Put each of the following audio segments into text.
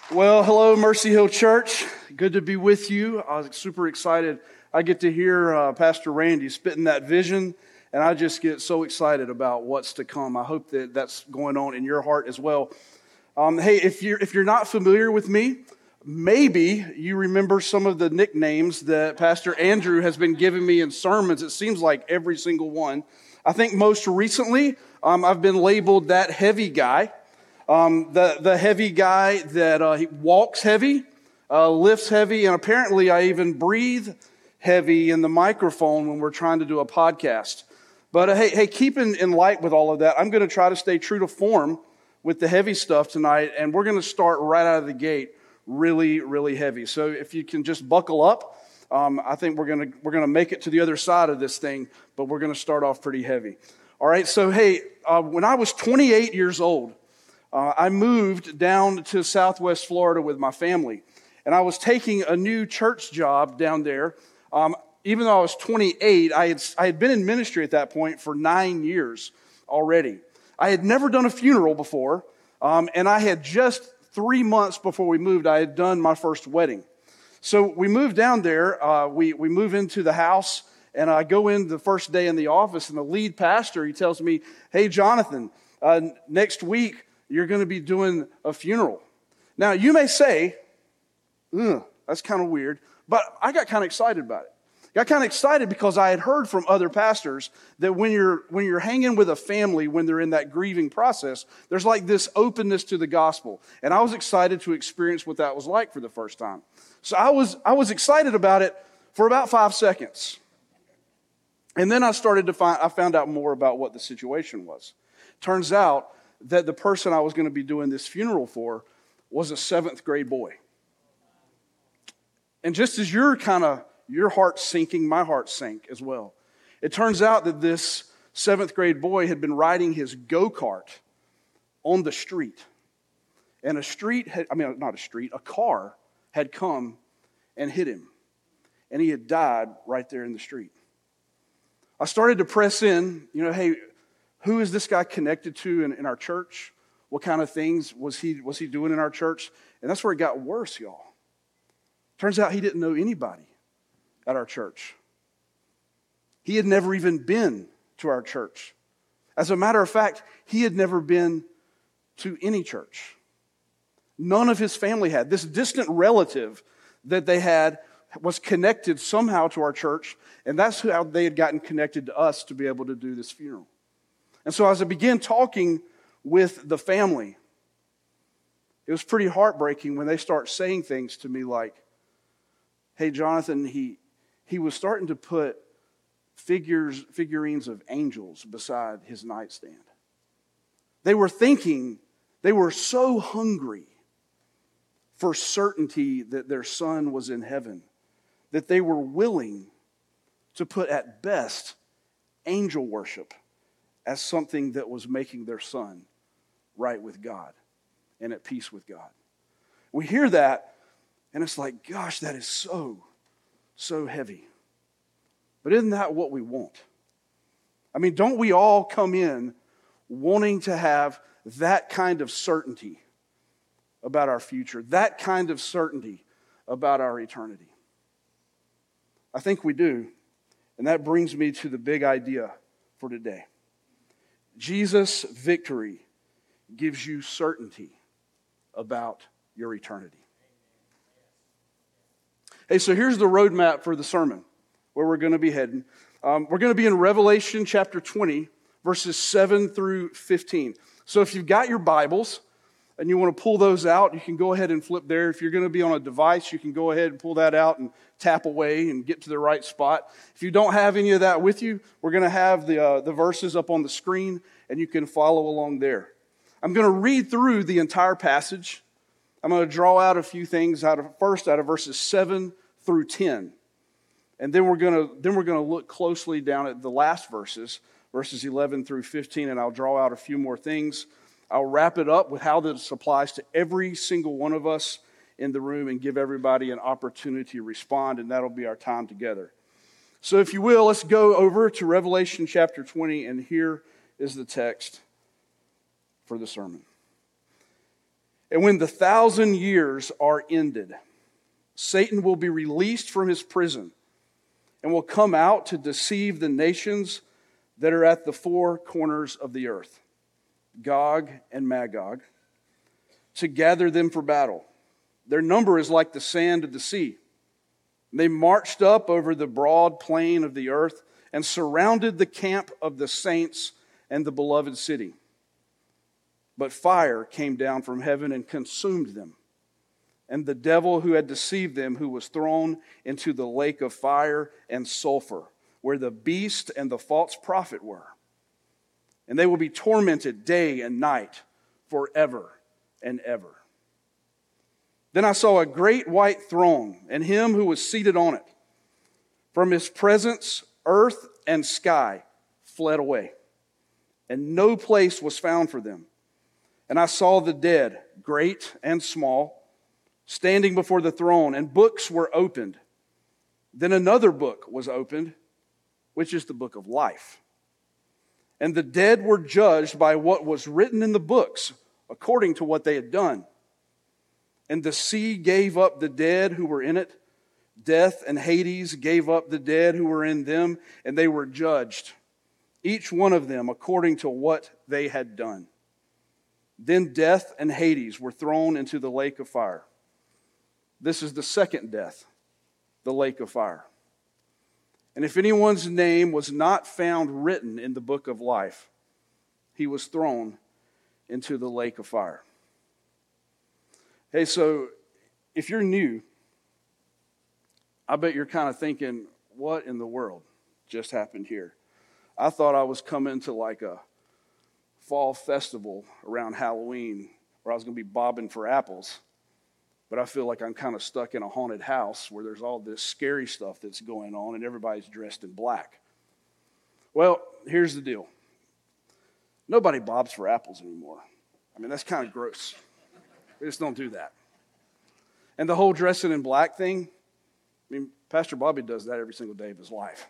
Well, hello, Mercy Hill Church. Good to be with you. I was super excited. I get to hear Pastor Randy spitting that vision, and I just get so excited about what's to come. I hope that that's going on in your heart as well. Hey, if you're not familiar with me, maybe you remember some of the nicknames that Pastor Andrew has been giving me in sermons. It seems like every single one. I think most recently, I've been labeled that heavy guy. The heavy guy that he walks heavy, lifts heavy, and apparently I even breathe heavy in the microphone when we're trying to do a podcast. But hey, keeping in light with all of that, I'm going to try to stay true to form with the heavy stuff tonight, and we're going to start right out of the gate really, really heavy. So if you can just buckle up, I think we're going to make it to the other side of this thing, but we're going to start off pretty heavy. All right, so hey, when I was 28 years old, I moved down to Southwest Florida with my family, and I was taking a new church job down there. Even though I was 28, I had been in ministry at that point for 9 years already. I had never done a funeral before, and I had just 3 months before we moved, I had done my first wedding. So we moved down there, we move into the house, and I go in the first day in the office, and the lead pastor, he tells me, "Hey, Jonathan, next week, you're going to be doing a funeral." Now, you may say, that's kind of weird, but I got kind of excited about it. Got kind of excited because I had heard from other pastors that when you're hanging with a family, when they're in that grieving process, there's like this openness to the gospel. And I was excited to experience what that was like for the first time. So I was excited about it for about 5 seconds. And then I found out more about what the situation was. Turns out that the person I was going to be doing this funeral for was a 7th grade boy. And just as your heart sinking, my heart sank as well. It turns out that this 7th grade boy had been riding his go-kart on the street. And a car had come and hit him. And he had died right there in the street. I started to press in, hey, who is this guy connected to in our church? What kind of things was he doing in our church? And that's where it got worse, y'all. Turns out he didn't know anybody at our church. He had never even been to our church. As a matter of fact, he had never been to any church. None of his family had. This distant relative that they had was connected somehow to our church, and that's how they had gotten connected to us to be able to do this funeral. And so as I began talking with the family, it was pretty heartbreaking when they start saying things to me like, "Hey, Jonathan, he was starting to put figurines of angels beside his nightstand." They were so hungry for certainty that their son was in heaven that they were willing to put at best angel worship as something that was making their son right with God and at peace with God. We hear that, and it's like, gosh, that is so heavy. But isn't that what we want? I mean, don't we all come in wanting to have that kind of certainty about our future, that kind of certainty about our eternity? I think we do, and that brings me to the big idea for today. Jesus' victory gives you certainty about your eternity. Hey, so here's the roadmap for the sermon, where we're going to be heading. We're going to be in Revelation chapter 20, verses 7 through 15. So if you've got your Bibles and you want to pull those out, you can go ahead and flip there. If you're going to be on a device, you can go ahead and pull that out and tap away and get to the right spot. If you don't have any of that with you, we're going to have the verses up on the screen, and you can follow along there. I'm going to read through the entire passage. I'm going to draw out a few things out of verses 7 through 10. And then we're going to look closely down at the last verses 11 through 15, and I'll draw out a few more things. I'll wrap it up with how this applies to every single one of us in the room and give everybody an opportunity to respond, and that'll be our time together. So if you will, let's go over to Revelation chapter 20, and here is the text for the sermon. And when the 1,000 years are ended, Satan will be released from his prison and will come out to deceive the nations that are at the four corners of the earth, Gog and Magog, to gather them for battle. Their number is like the sand of the sea. They marched up over the broad plain of the earth and surrounded the camp of the saints and the beloved city. But fire came down from heaven and consumed them. And the devil who had deceived them, who was thrown into the lake of fire and sulfur, where the beast and the false prophet were. And they will be tormented day and night forever and ever. Then I saw a great white throne, and him who was seated on it. From his presence, earth and sky fled away, and no place was found for them. And I saw the dead, great and small, standing before the throne, and books were opened. Then another book was opened, which is the book of life. And the dead were judged by what was written in the books, according to what they had done. And the sea gave up the dead who were in it. Death and Hades gave up the dead who were in them, and they were judged, each one of them according to what they had done. Then death and Hades were thrown into the lake of fire. This is the second death, the lake of fire. And if anyone's name was not found written in the book of life, he was thrown into the lake of fire. Hey, so if you're new, I bet you're kind of thinking, what in the world just happened here? I thought I was coming to like a fall festival around Halloween where I was going to be bobbing for apples. But I feel like I'm kind of stuck in a haunted house where there's all this scary stuff that's going on and everybody's dressed in black. Well, here's the deal. Nobody bobs for apples anymore. I mean, that's kind of gross. We just don't do that. And the whole dressing in black thing, I mean, Pastor Bobby does that every single day of his life.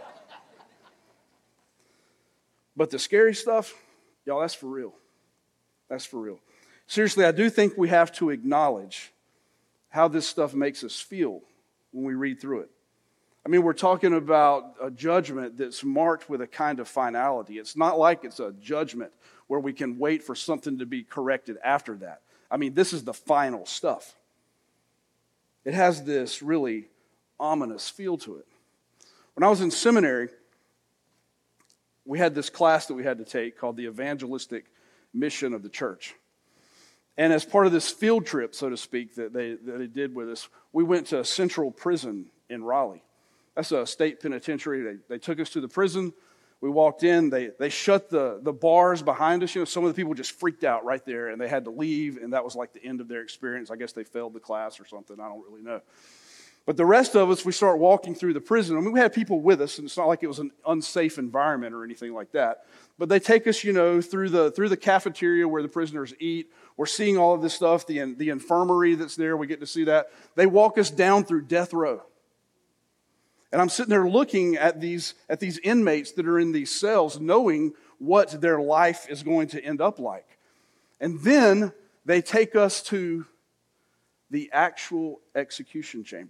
But the scary stuff, y'all, that's for real. That's for real. Seriously, I do think we have to acknowledge how this stuff makes us feel when we read through it. I mean, we're talking about a judgment that's marked with a kind of finality. It's not like it's a judgment where we can wait for something to be corrected after that. I mean, this is the final stuff. It has this really ominous feel to it. When I was in seminary, we had this class that we had to take called the Evangelistic Mission of the Church. And as part of this field trip, so to speak, that they did with us, we went to a Central Prison in Raleigh. That's a state penitentiary. They took us to the prison. We walked in. They shut the bars behind us. You know, some of the people just freaked out right there, and they had to leave, and that was like the end of their experience. I guess they failed the class or something. I don't really know. But the rest of us, we start walking through the prison. I mean, we had people with us, and it's not like it was an unsafe environment or anything like that. But they take us, you know, through the cafeteria where the prisoners eat. We're seeing all of this stuff, the infirmary that's there. We get to see that. They walk us down through death row. And I'm sitting there looking at these inmates that are in these cells, knowing what their life is going to end up like. And then they take us to the actual execution chamber.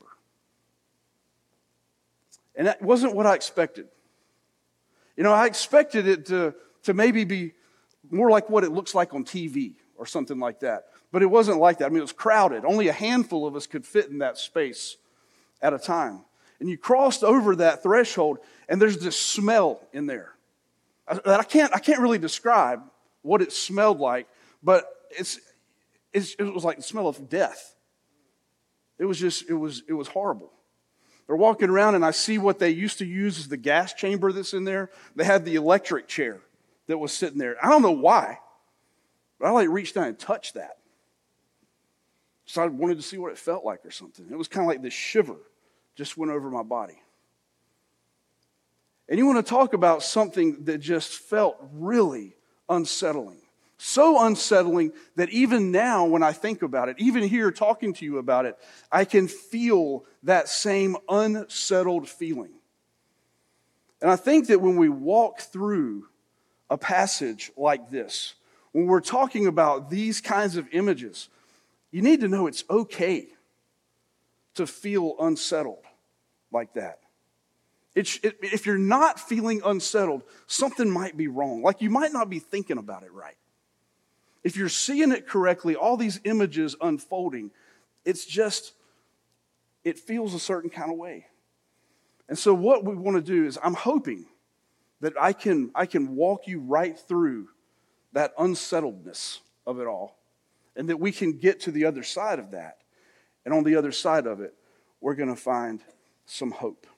And that wasn't what I expected. You know, I expected it to maybe be more like what it looks like on TV or something like that. But it wasn't like that. I mean, it was crowded. Only a handful of us could fit in that space at a time. And you crossed over that threshold, and there's this smell in there. I can't really describe what it smelled like, but it was like the smell of death. It was horrible. They're walking around, and I see what they used to use as the gas chamber that's in there. They had the electric chair that was sitting there. I don't know why, but I reached down and touched that. So I wanted to see what it felt like or something. It was kind of like this shiver just went over my body. And you want to talk about something that just felt really unsettling. So unsettling that even now when I think about it, even here talking to you about it, I can feel that same unsettled feeling. And I think that when we walk through a passage like this, when we're talking about these kinds of images, You need to know it's okay to feel unsettled like that. If you're not feeling unsettled, something might be wrong. Like you might not be thinking about it right. If you're seeing it correctly, all these images unfolding, it feels a certain kind of way. And so what we want to do is, I'm hoping that I can walk you right through that unsettledness of it all, and that we can get to the other side of that. And on the other side of it, we're going to find some hope.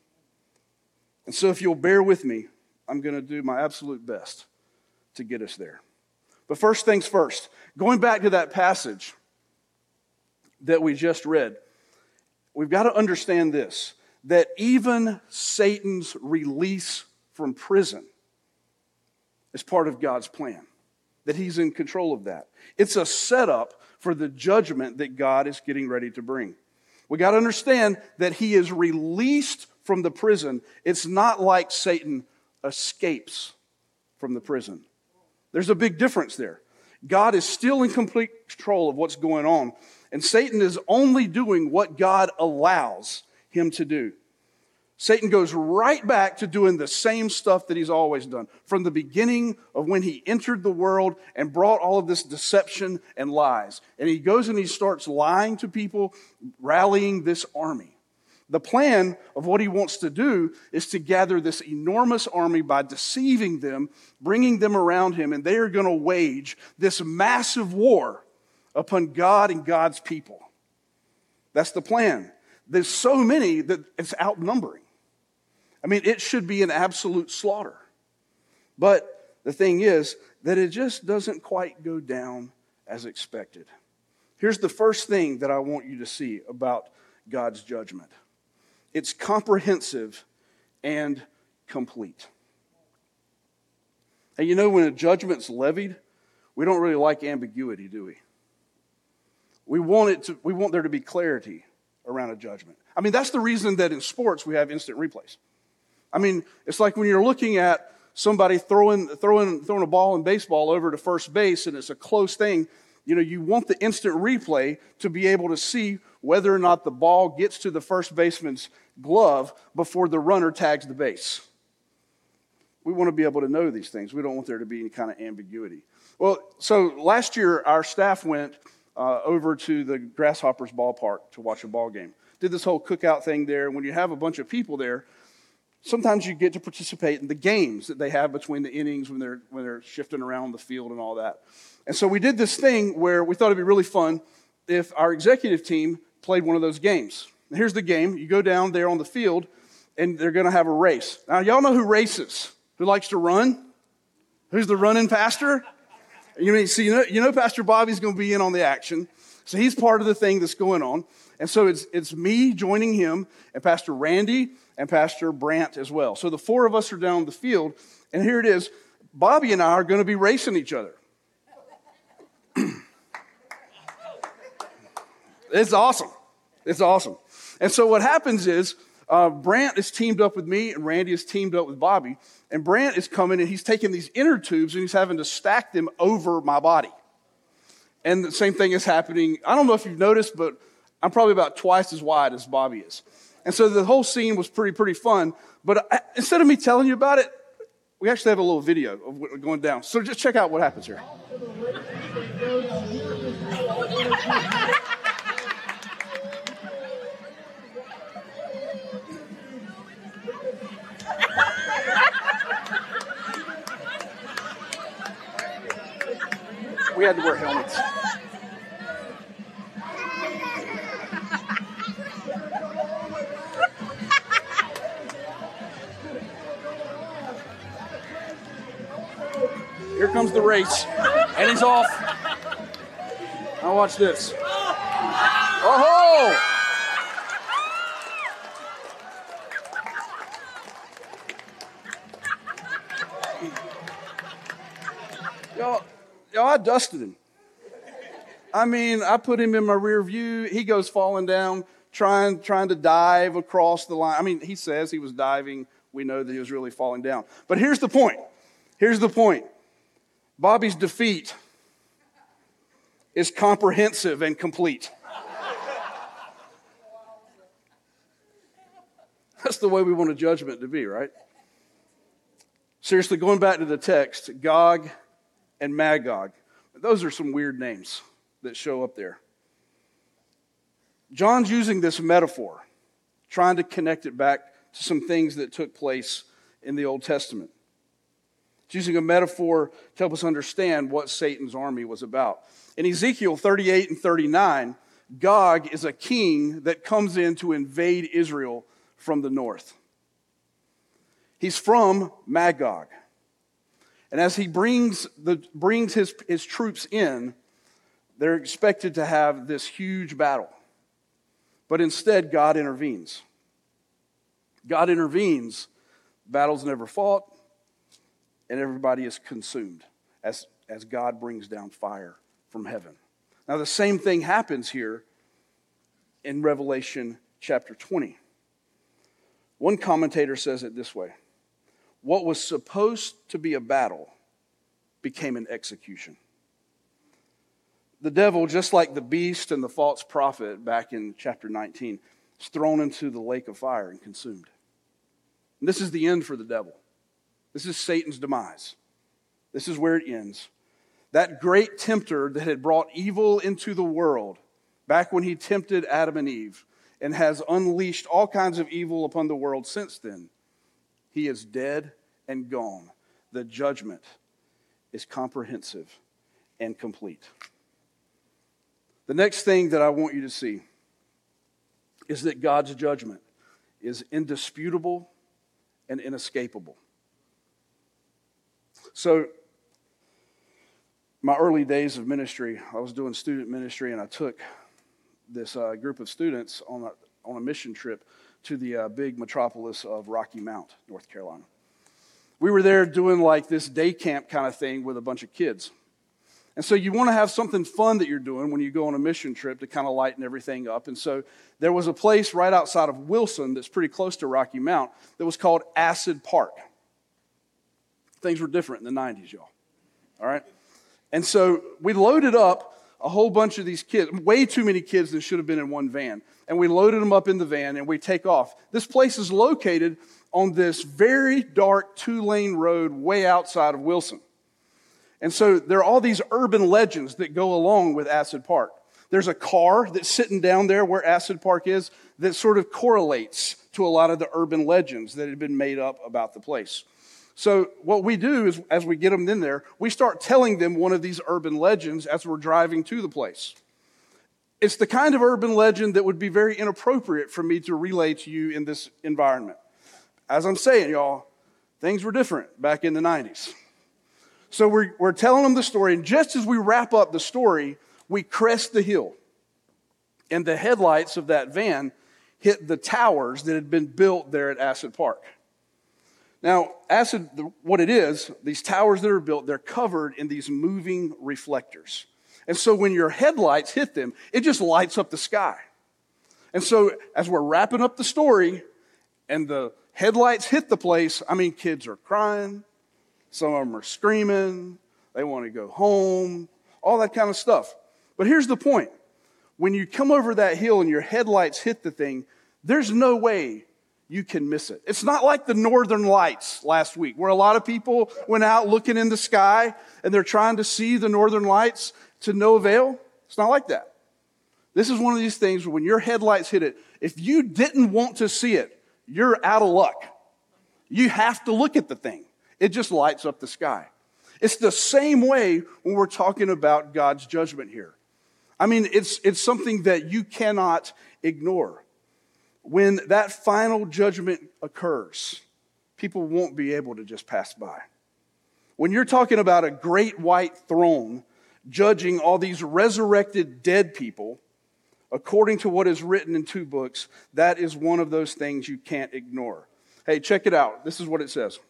And so if you'll bear with me, I'm going to do my absolute best to get us there. But first things first, going back to that passage that we just read, we've got to understand this, that even Satan's release from prison is part of God's plan, that he's in control of that. It's a setup for the judgment that God is getting ready to bring. We got to understand that he is released from the prison. It's not like Satan escapes from the prison. There's a big difference there. God is still in complete control of what's going on, and Satan is only doing what God allows him to do. Satan goes right back to doing the same stuff that he's always done from the beginning of when he entered the world and brought all of this deception and lies. And he goes and he starts lying to people, rallying this army. The plan of what he wants to do is to gather this enormous army by deceiving them, bringing them around him, and they are going to wage this massive war upon God and God's people. That's the plan. There's so many that it's outnumbering. I mean, it should be an absolute slaughter. But the thing is that it just doesn't quite go down as expected. Here's the first thing that I want you to see about God's judgment. It's comprehensive and complete. And you know, when a judgment's levied, we don't really like ambiguity, do we? We want there to be clarity around a judgment. I mean, that's the reason that in sports we have instant replays. I mean, it's like when you're looking at somebody throwing a ball in baseball over to first base and it's a close thing. You know, you want the instant replay to be able to see whether or not the ball gets to the first baseman's glove before the runner tags the base. We want to be able to know these things. We don't want there to be any kind of ambiguity. Well, so last year our staff went over to the Grasshoppers ballpark to watch a ball game. Did this whole cookout thing there. And when you have a bunch of people there, sometimes you get to participate in the games that they have between the innings when they're shifting around the field and all that. And so we did this thing where we thought it'd be really fun if our executive team played one of those games. And here's the game. You go down there on the field, and they're going to have a race. Now, y'all know who races? Who likes to run? Who's the running pastor? You know Pastor Bobby's going to be in on the action. So he's part of the thing that's going on. And so it's me joining him and Pastor Randy and Pastor Brant as well. So the four of us are down the field, and here it is. Bobby and I are going to be racing each other. It's awesome. It's awesome. And so what happens is Brant is teamed up with me, and Randy is teamed up with Bobby. And Brant is coming, and he's taking these inner tubes, and he's having to stack them over my body. And the same thing is happening. I don't know if you've noticed, but I'm probably about twice as wide as Bobby is. And so the whole scene was pretty fun. But instead of me telling you about it, we actually have a little video of what going down. So just check out what happens here. We had to wear helmets. Here comes the race, and he's off. Now watch this. Oh! Y'all, I dusted him. I mean, I put him in my rear view. He goes falling down, trying to dive across the line. I mean, he says he was diving. We know that he was really falling down. But here's the point. Bobby's defeat is comprehensive and complete. That's the way we want a judgment to be, right? Seriously, going back to the text, Gog and Magog, those are some weird names that show up there. John's using this metaphor, trying to connect it back to some things that took place in the Old Testament. He's using a metaphor to help us understand what Satan's army was about. In Ezekiel 38 and 39, Gog is a king that comes in to invade Israel from the north. He's from Magog. And as he brings his troops in, they're expected to have this huge battle. But instead, God intervenes. God intervenes, battle's never fought, and everybody is consumed as God brings down fire from heaven. Now, the same thing happens here in Revelation chapter 20. One commentator says it this way: what was supposed to be a battle became an execution. The devil, just like the beast and the false prophet back in chapter 19, is thrown into the lake of fire and consumed. And this is the end for the devil. This is Satan's demise. This is where it ends. That great tempter that had brought evil into the world back when he tempted Adam and Eve and has unleashed all kinds of evil upon the world since then, he is dead and gone. The judgment is comprehensive and complete. The next thing that I want you to see is that God's judgment is indisputable and inescapable. So, my early days of ministry, I was doing student ministry, and I took this group of students on a mission trip to the big metropolis of Rocky Mount, North Carolina. We were there doing like this day camp kind of thing with a bunch of kids. And so you want to have something fun that you're doing when you go on a mission trip to kind of lighten everything up. And so there was a place right outside of Wilson that's pretty close to Rocky Mount that was called Acid Park. Things were different in the 90s, y'all. All right? And so we loaded up a whole bunch of these kids, way too many kids that should have been in one van. And we loaded them up in the van and we take off. This place is located on this very dark 2-lane road way outside of Wilson. And so there are all these urban legends that go along with Acid Park. There's a car that's sitting down there where Acid Park is that sort of correlates to a lot of the urban legends that had been made up about the place. So what we do is, as we get them in there, we start telling them one of these urban legends as we're driving to the place. It's the kind of urban legend that would be very inappropriate for me to relay to you in this environment. As I'm saying, y'all, things were different back in the 90s. So we're telling them the story, and just as we wrap up the story, we crest the hill. And the headlights of that van hit the towers that had been built there at Acid Park. Now, what it is, these towers that are built, they're covered in these moving reflectors. And so when your headlights hit them, it just lights up the sky. And so as we're wrapping up the story and the headlights hit the place, kids are crying. Some of them are screaming. They want to go home, all that kind of stuff. But here's the point. When you come over that hill and your headlights hit the thing, there's no way you can miss it. It's not like the Northern Lights last week, where a lot of people went out looking in the sky and they're trying to see the Northern Lights to no avail. It's not like that. This is one of these things where when your headlights hit it, if you didn't want to see it, you're out of luck. You have to look at the thing. It just lights up the sky. It's the same way when we're talking about God's judgment here. It's something that you cannot ignore. When that final judgment occurs, people won't be able to just pass by. When you're talking about a great white throne judging all these resurrected dead people, according to what is written in 2 books, that is one of those things you can't ignore. Hey, check it out. This is what it says.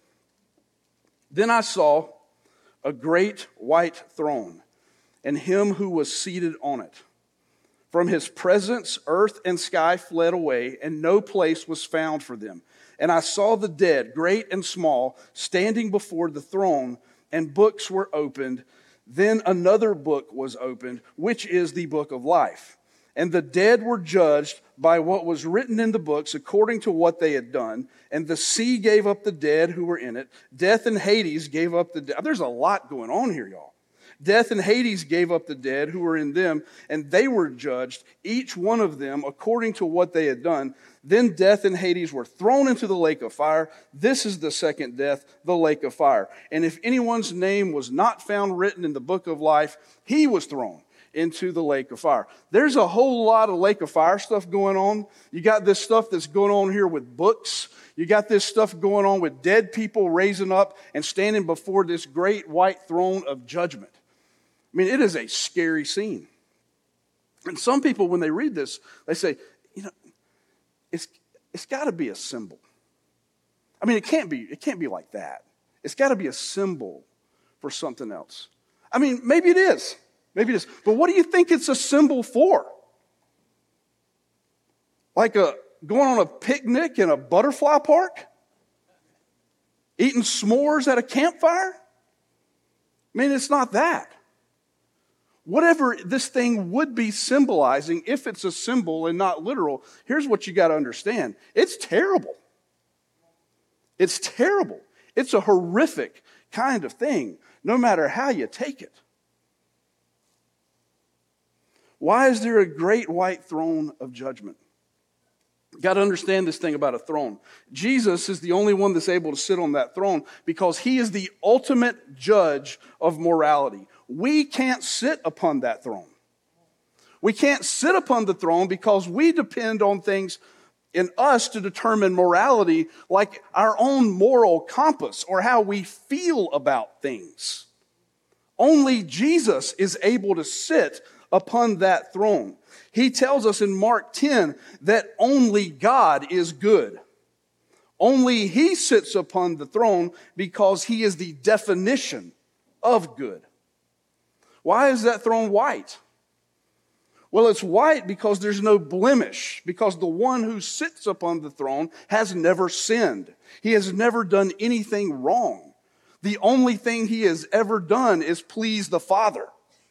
Then I saw a great white throne and him who was seated on it. From his presence, earth and sky fled away, and no place was found for them. And I saw the dead, great and small, standing before the throne, and books were opened. Then another book was opened, which is the book of life. And the dead were judged by what was written in the books according to what they had done. And the sea gave up the dead who were in it. Death and Hades gave up the dead. There's a lot going on here, y'all. Death and Hades gave up the dead who were in them, and they were judged, each one of them according to what they had done. Then death and Hades were thrown into the lake of fire. This is the second death, the lake of fire. And if anyone's name was not found written in the book of life, he was thrown into the lake of fire. There's a whole lot of lake of fire stuff going on. You got this stuff that's going on here with books. You got this stuff going on with dead people raising up and standing before this great white throne of judgment. I mean, it is a scary scene. And some people, when they read this, they say, it's got to be a symbol. I mean, it can't be like that. It's got to be a symbol for something else. I mean, maybe it is. Maybe it is. But what do you think it's a symbol for? Like going on a picnic in a butterfly park? Eating s'mores at a campfire? I mean, it's not that. Whatever this thing would be symbolizing, if it's a symbol and not literal, here's what you got to understand. It's terrible. It's terrible. It's a horrific kind of thing, no matter how you take it. Why is there a great white throne of judgment? You've got to understand this thing about a throne. Jesus is the only one that's able to sit on that throne because he is the ultimate judge of morality. We can't sit upon that throne. We can't sit upon the throne because we depend on things in us to determine morality, like our own moral compass or how we feel about things. Only Jesus is able to sit upon that throne. He tells us in Mark 10 that only God is good. Only he sits upon the throne because he is the definition of good. Why is that throne white? Well, it's white because there's no blemish, because the one who sits upon the throne has never sinned. He has never done anything wrong. The only thing he has ever done is please the Father.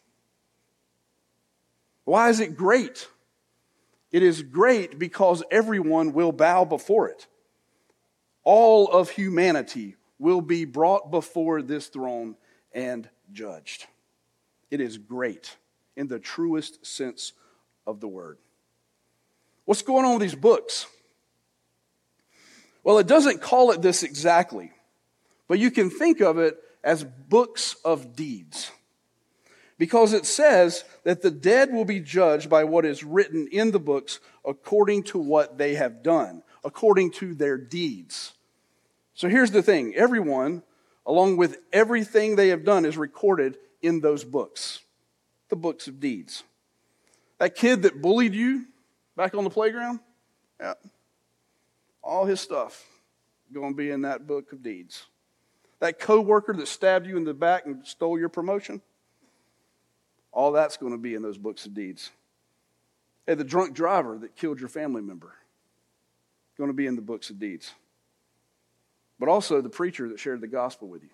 Why is it great? It is great because everyone will bow before it. All of humanity will be brought before this throne and judged. It is great in the truest sense of the word. What's going on with these books? Well, it doesn't call it this exactly, but you can think of it as books of deeds. Because it says that the dead will be judged by what is written in the books according to what they have done, according to their deeds. So here's the thing. Everyone, along with everything they have done, is recorded in those books, the books of deeds. That kid that bullied you back on the playground, yeah, all his stuff going to be in that book of deeds. That coworker that stabbed you in the back and stole your promotion, all that's going to be in those books of deeds. Hey, the drunk driver that killed your family member, going to be in the books of deeds. But also the preacher that shared the gospel with you.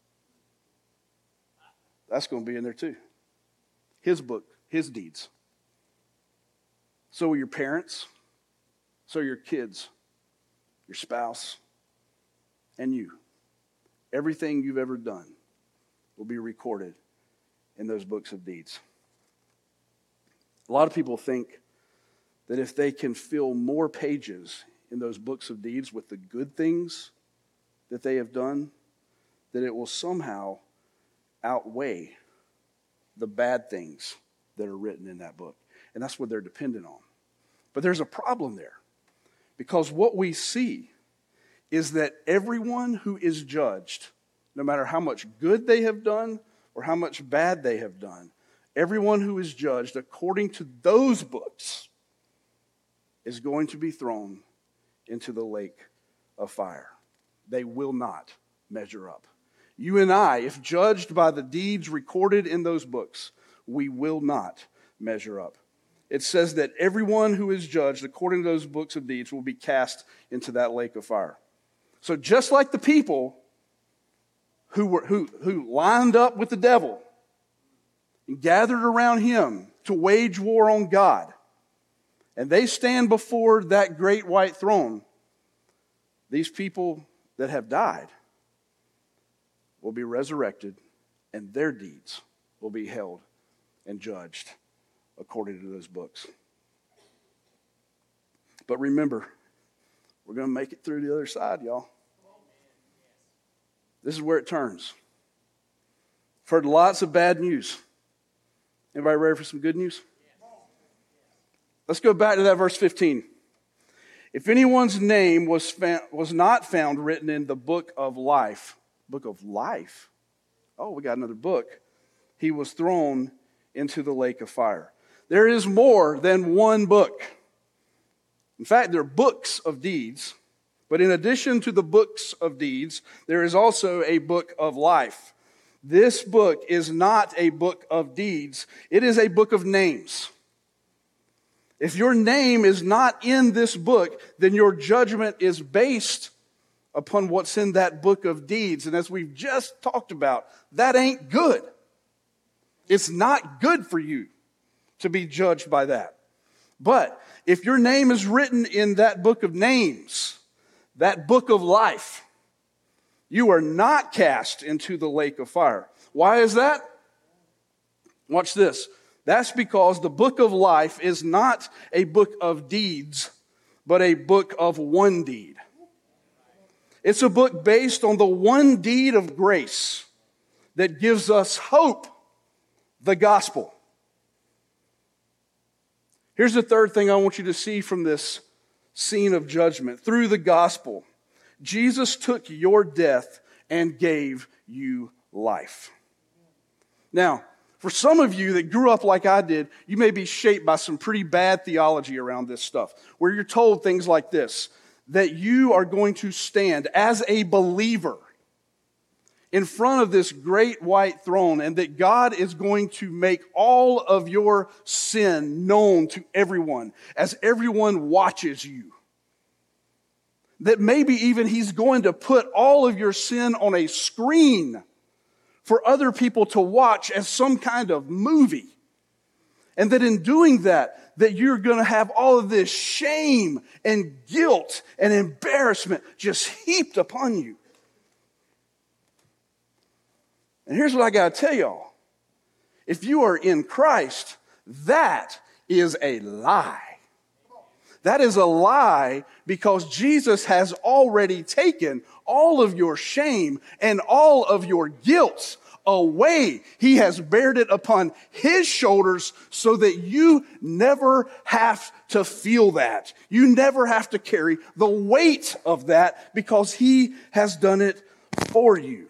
That's going to be in there too. His book, his deeds. So will your parents, so your kids, your spouse, and you. Everything you've ever done will be recorded in those books of deeds. A lot of people think that if they can fill more pages in those books of deeds with the good things that they have done, that it will somehow outweigh the bad things that are written in that book. And that's what they're dependent on. But there's a problem there. Because what we see is that everyone who is judged, no matter how much good they have done or how much bad they have done, everyone who is judged according to those books is going to be thrown into the lake of fire. They will not measure up. You and I, if judged by the deeds recorded in those books, we will not measure up. It says that everyone who is judged according to those books of deeds will be cast into that lake of fire. So just like the people who lined up with the devil and gathered around him to wage war on God. And they stand before that great white throne. These people that have died will be resurrected, and their deeds will be held and judged according to those books. But remember, we're going to make it through the other side, y'all. This is where it turns. I've heard lots of bad news. Anybody ready for some good news? Let's go back to that verse 15. If anyone's name was not found written in the book of life. Book of life? Oh, we got another book. He was thrown into the lake of fire. There is more than one book. In fact, there are books of deeds. But in addition to the books of deeds, there is also a book of life. This book is not a book of deeds. It is a book of names. If your name is not in this book, then your judgment is based upon what's in that book of deeds. And as we've just talked about, that ain't good. It's not good for you to be judged by that. But if your name is written in that book of names, that book of life, you are not cast into the lake of fire. Why is that? Watch this. That's because the book of life is not a book of deeds, but a book of one deed. It's a book based on the one deed of grace that gives us hope, the gospel. Here's the third thing I want you to see from this scene of judgment. Through the gospel, Jesus took your death and gave you life. Now, for some of you that grew up like I did, you may be shaped by some pretty bad theology around this stuff, where you're told things like this, that you are going to stand as a believer in front of this great white throne, and that God is going to make all of your sin known to everyone as everyone watches you. That maybe even He's going to put all of your sin on a screen for other people to watch as some kind of movie. And that in doing that, that you're going to have all of this shame and guilt and embarrassment just heaped upon you. And here's what I got to tell y'all. If you are in Christ, that is a lie. That is a lie because Jesus has already taken all of your shame and all of your guilt away. He has bared it upon His shoulders so that you never have to feel that. You never have to carry the weight of that because He has done it for you.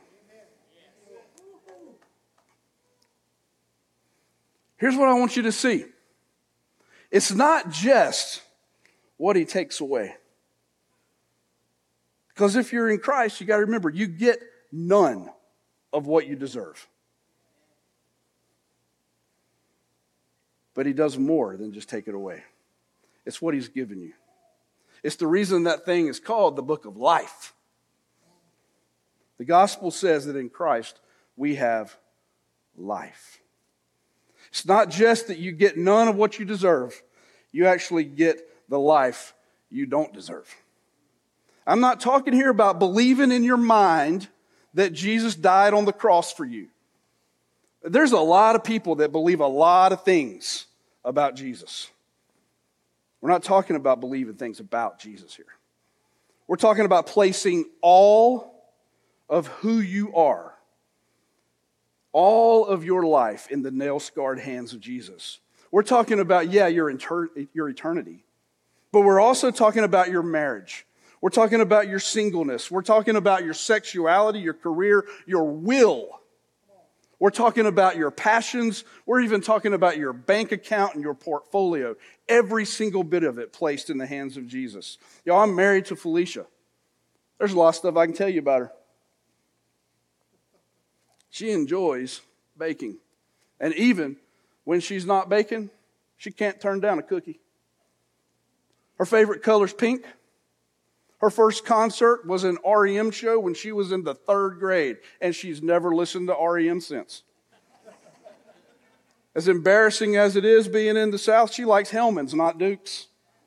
Here's what I want you to see. It's not just what He takes away. Because if you're in Christ, you got to remember, you get none of what you deserve. But He does more than just take it away. It's what He's given you. It's the reason that thing is called the book of life. The gospel says that in Christ we have life. It's not just that you get none of what you deserve. You actually get the life you don't deserve. I'm not talking here about believing in your mind that Jesus died on the cross for you. There's a lot of people that believe a lot of things about Jesus. We're not talking about believing things about Jesus here. We're talking about placing all of who you are, all of your life in the nail-scarred hands of Jesus. We're talking about, your eternity. But we're also talking about your marriage. We're talking about your singleness. We're talking about your sexuality, your career, your will. We're talking about your passions. We're even talking about your bank account and your portfolio. Every single bit of it placed in the hands of Jesus. Y'all, I'm married to Felicia. There's a lot of stuff I can tell you about her. She enjoys baking. And even when she's not baking, she can't turn down a cookie. Her favorite color's pink. Her first concert was an REM show when she was in the 3rd grade, and she's never listened to REM since. As embarrassing as it is being in the South, she likes Hellmann's, not Duke's.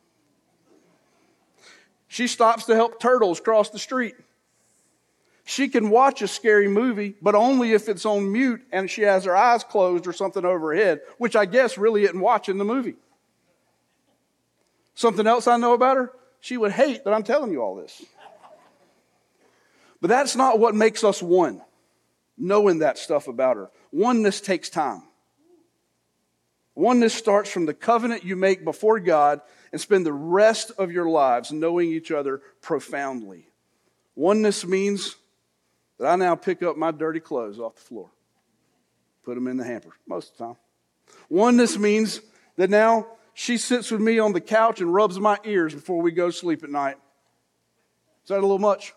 She stops to help turtles cross the street. She can watch a scary movie, but only if it's on mute and she has her eyes closed or something over her head, which I guess really isn't watching the movie. Something else I know about her, she would hate that I'm telling you all this. But that's not what makes us one, knowing that stuff about her. Oneness takes time. Oneness starts from the covenant you make before God and spend the rest of your lives knowing each other profoundly. Oneness means that I now pick up my dirty clothes off the floor, put them in the hamper most of the time. Oneness means that now she sits with me on the couch and rubs my ears before we go to sleep at night. Is that a little much?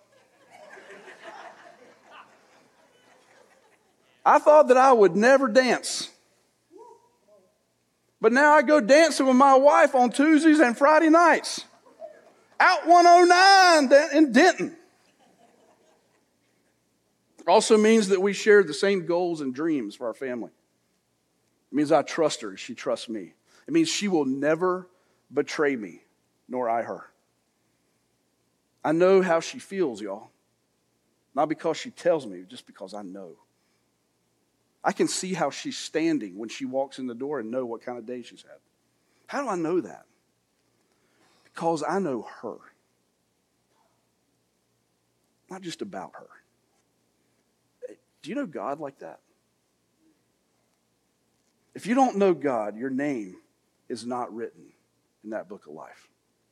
I thought that I would never dance. But now I go dancing with my wife on Tuesdays and Friday nights. Out 109 in Denton. It also means that we share the same goals and dreams for our family. It means I trust her, she trusts me. It means she will never betray me, nor I her. I know how she feels, y'all. Not because she tells me, just because I know. I can see how she's standing when she walks in the door and know what kind of day she's had. How do I know that? Because I know her. Not just about her. Do you know God like that? If you don't know God, your name is not written in that book of life.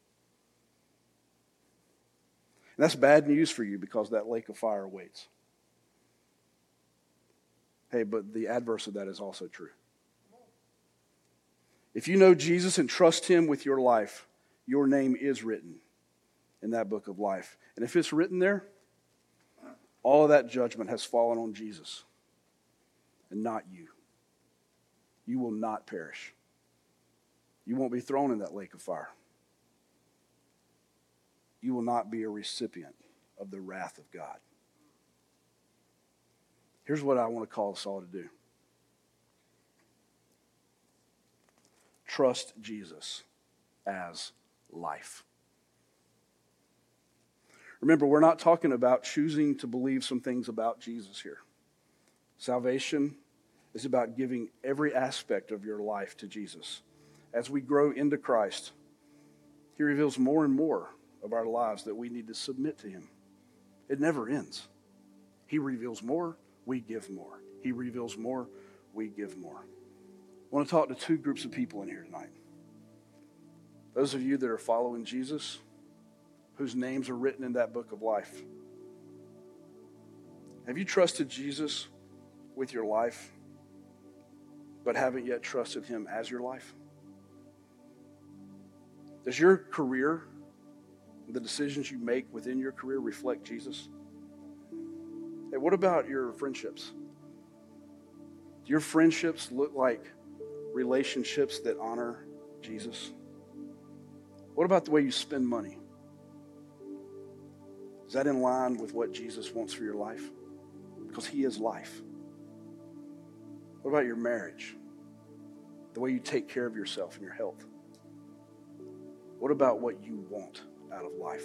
And that's bad news for you because that lake of fire awaits. Hey, but the adverse of that is also true. If you know Jesus and trust Him with your life, your name is written in that book of life. And if it's written there, all of that judgment has fallen on Jesus and not you. You will not perish. You won't be thrown in that lake of fire. You will not be a recipient of the wrath of God. Here's what I want to call us all to do. Trust Jesus as life. Remember, we're not talking about choosing to believe some things about Jesus here. Salvation is about giving every aspect of your life to Jesus. As we grow into Christ, He reveals more and more of our lives that we need to submit to Him. It never ends. He reveals more, we give more. He reveals more, we give more. I want to talk to two groups of people in here tonight. Those of you that are following Jesus, whose names are written in that book of life. Have you trusted Jesus with your life, but haven't yet trusted Him as your life? Does your career, the decisions you make within your career reflect Jesus? Hey, what about your friendships? Do your friendships look like relationships that honor Jesus? What about the way you spend money? Is that in line with what Jesus wants for your life? Because He is life. What about your marriage? The way you take care of yourself and your health? What about what you want out of life?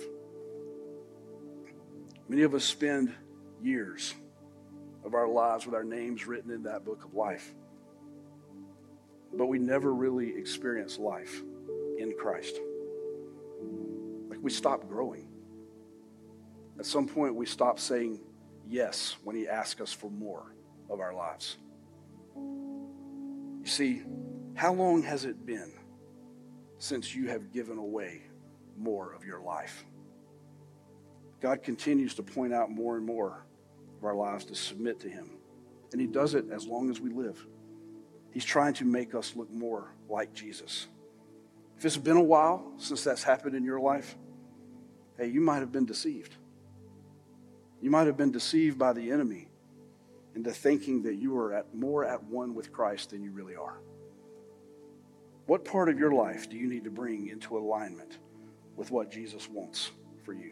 Many of us spend years of our lives with our names written in that book of life, but we never really experience life in Christ. Like we stop growing. At some point, we stop saying yes when He asks us for more of our lives. You see, how long has it been since you have given away more of your life? God continues to point out more and more of our lives to submit to Him. And He does it as long as we live. He's trying to make us look more like Jesus. If it's been a while since that's happened in your life, hey, you might have been deceived. You might have been deceived by the enemy into thinking that you are more at one with Christ than you really are. What part of your life do you need to bring into alignment with what Jesus wants for you?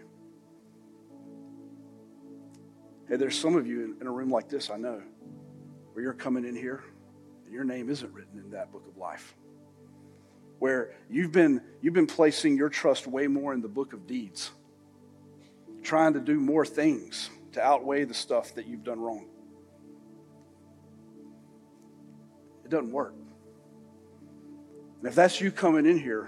Hey, there's some of you in a room like this, I know, where you're coming in here and your name isn't written in that book of life. Where you've been placing your trust way more in the book of deeds, trying to do more things to outweigh the stuff that you've done wrong. It doesn't work. And if that's you coming in here,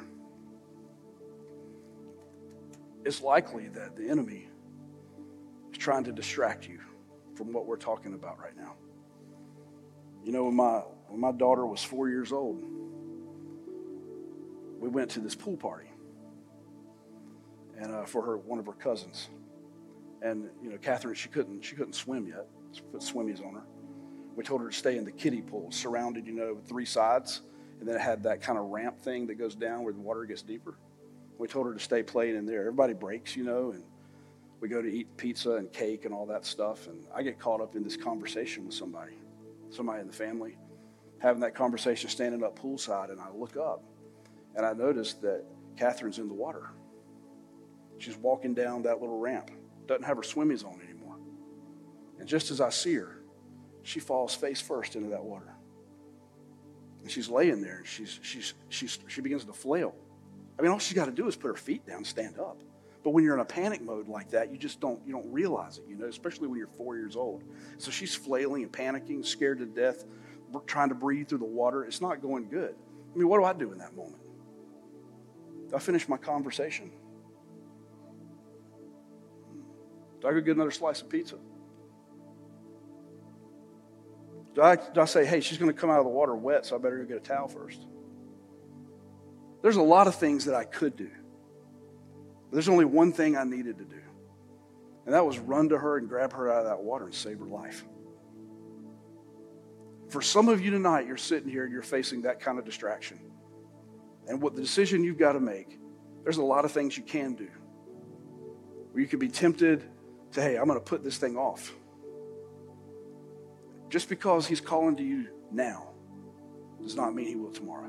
it's likely that the enemy is trying to distract you from what we're talking about right now. You know, when my daughter was 4 years old, we went to this pool party, and for one of her cousins, and you know, Catherine, she couldn't swim yet. So we put swimmies on her. We told her to stay in the kiddie pool, surrounded, with 3 sides, and then it had that kind of ramp thing that goes down where the water gets deeper. We told her to stay playing in there. Everybody breaks, and we go to eat pizza and cake and all that stuff, and I get caught up in this conversation with somebody in the family, having that conversation standing up poolside, and I look up, and I noticed that Catherine's in the water. She's walking down that little ramp, doesn't have her swimmies on anymore. And just as I see her, she falls face first into that water. And she's laying there, and she begins to flail. I mean, all she's got to do is put her feet down, stand up. But when you're in a panic mode like that, you don't realize it, especially when you're 4 years old. So she's flailing and panicking, scared to death, trying to breathe through the water. It's not going good. I mean, what do I do in that moment? Do I finish my conversation? Do I go get another slice of pizza? Do I say, hey, she's going to come out of the water wet, so I better go get a towel first? There's a lot of things that I could do. But there's only one thing I needed to do. And that was run to her and grab her out of that water and save her life. For some of you tonight, you're sitting here and you're facing that kind of distraction. And what the decision you've got to make, there's a lot of things you can do. Where you could be tempted to, hey, I'm going to put this thing off. Just because he's calling to you now does not mean he will tomorrow.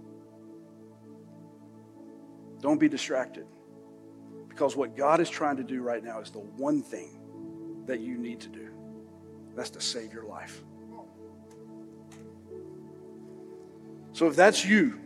Don't be distracted. Because what God is trying to do right now is the one thing that you need to do. That's to save your life. So if that's you,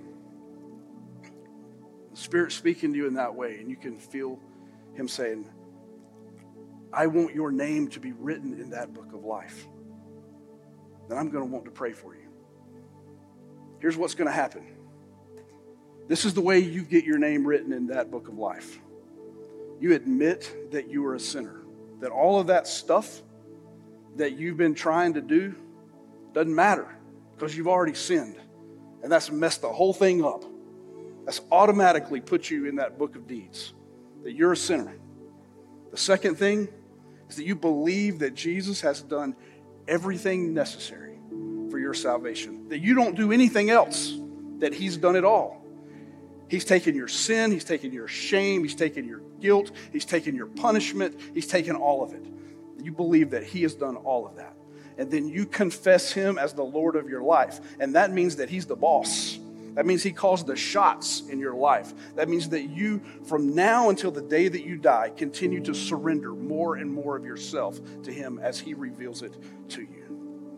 the Spirit's speaking to you in that way, and you can feel him saying, I want your name to be written in that book of life, then I'm going to want to pray for you. Here's what's going to happen. This is the way you get your name written in that book of life. You admit that you are a sinner, that all of that stuff that you've been trying to do doesn't matter because you've already sinned. And that's messed the whole thing up. That's automatically put you in that book of deeds, that you're a sinner. The second thing is that you believe that Jesus has done everything necessary for your salvation, that you don't do anything else, that he's done it all. He's taken your sin, he's taken your shame, he's taken your guilt, he's taken your punishment, he's taken all of it. You believe that he has done all of that. And then you confess him as the Lord of your life. And that means that he's the boss. That means he calls the shots in your life. That means that you, from now until the day that you die, continue to surrender more and more of yourself to him as he reveals it to you.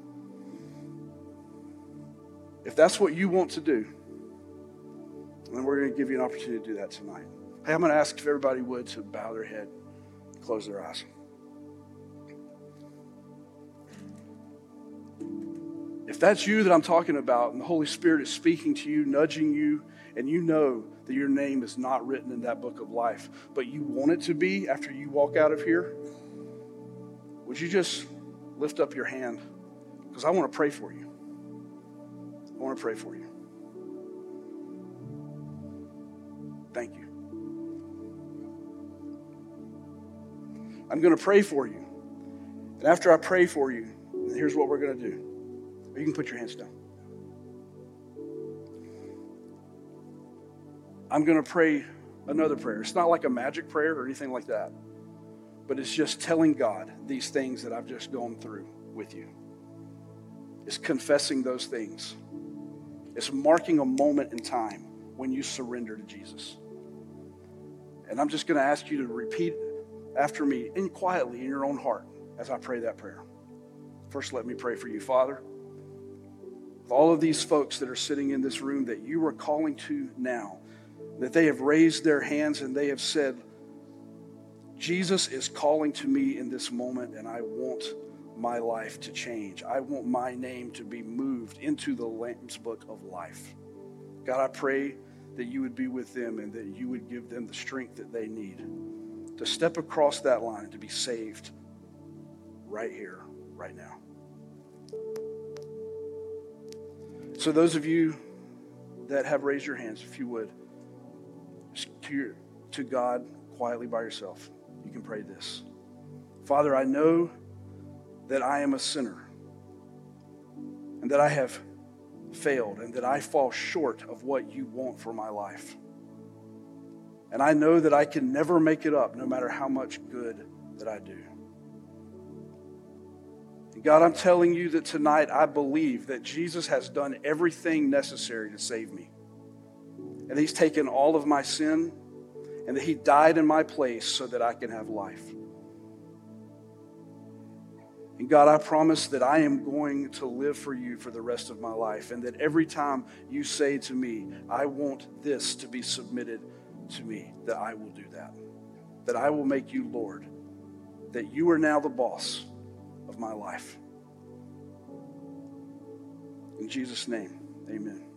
If that's what you want to do, then we're going to give you an opportunity to do that tonight. Hey, I'm going to ask if everybody would to bow their head, close their eyes. If that's you that I'm talking about, and the Holy Spirit is speaking to you, nudging you, and you know that your name is not written in that book of life, but you want it to be after you walk out of here, would you just lift up your hand? Because I want to pray for you. I want to pray for you. Thank you. I'm going to pray for you. And after I pray for you, here's what we're going to do. You can put your hands down. I'm going to pray another prayer. It's not like a magic prayer or anything like that, but it's just telling God these things that I've just gone through with you. It's confessing those things. It's marking a moment in time when you surrender to Jesus. And I'm just going to ask you to repeat after me and quietly in your own heart as I pray that prayer. First, let me pray for you. Father, all of these folks that are sitting in this room that you are calling to now, that they have raised their hands and they have said, Jesus is calling to me in this moment, and I want my life to change. I want my name to be moved into the Lamb's Book of Life. God, I pray that you would be with them and that you would give them the strength that they need to step across that line and to be saved right here, right now. So those of you that have raised your hands, if you would, just to God quietly by yourself, you can pray this. Father, I know that I am a sinner and that I have failed and that I fall short of what you want for my life. And I know that I can never make it up no matter how much good that I do. And God, I'm telling you that tonight I believe that Jesus has done everything necessary to save me. And he's taken all of my sin and that he died in my place so that I can have life. And God, I promise that I am going to live for you for the rest of my life, and that every time you say to me, I want this to be submitted to me, that I will do that. That I will make you Lord. That you are now the boss of my life. In Jesus' name, amen.